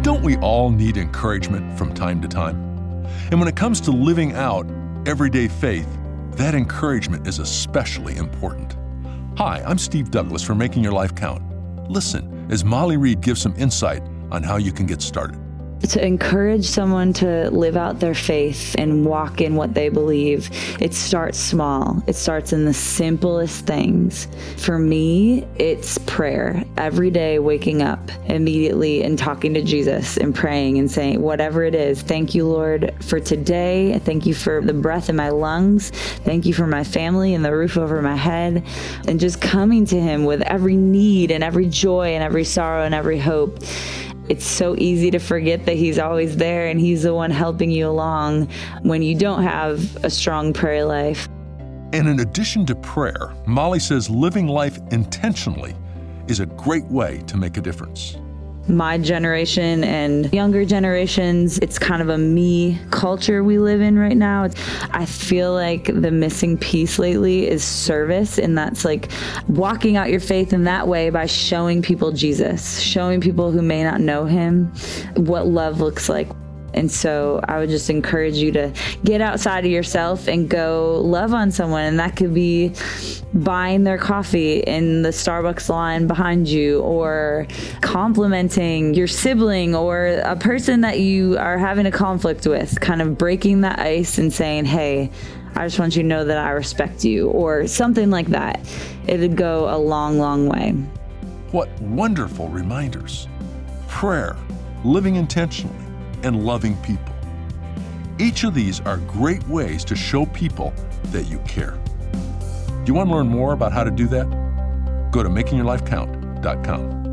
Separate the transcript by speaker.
Speaker 1: Don't we all need encouragement from time to time? And when it comes to living out everyday faith, that encouragement is especially important. Hi, I'm Steve Douglas from Making Your Life Count. Listen as Molly Reed gives some insight on how you can get started.
Speaker 2: To encourage someone to live out their faith and walk in what they believe, it starts small. It starts in the simplest things. For me, it's prayer. Every day, waking up immediately and talking to Jesus and praying and saying, whatever it is, thank you, Lord, for today. Thank you for the breath in my lungs. Thank you for my family and the roof over my head. And just coming to Him with every need and every joy and every sorrow and every hope. It's so easy to forget that He's always there and He's the one helping you along when you don't have a strong prayer life.
Speaker 1: And in addition to prayer, Molly says living life intentionally is a great way to make a difference.
Speaker 2: My generation and younger generations, it's kind of a me culture we live in right now. I feel like the missing piece lately is service, and that's like walking out your faith in that way by showing people Jesus, showing people who may not know Him what love looks like. And so I would just encourage you to get outside of yourself and go love on someone. And that could be buying their coffee in the Starbucks line behind you, or complimenting your sibling or a person that you are having a conflict with, kind of breaking that ice and saying, hey, I just want you to know that I respect you, or something like that. It would go a long, long way.
Speaker 1: What wonderful reminders. Prayer, living intentionally, and loving people. Each of these are great ways to show people that you care. Do you want to learn more about how to do that? Go to makingyourlifecount.com.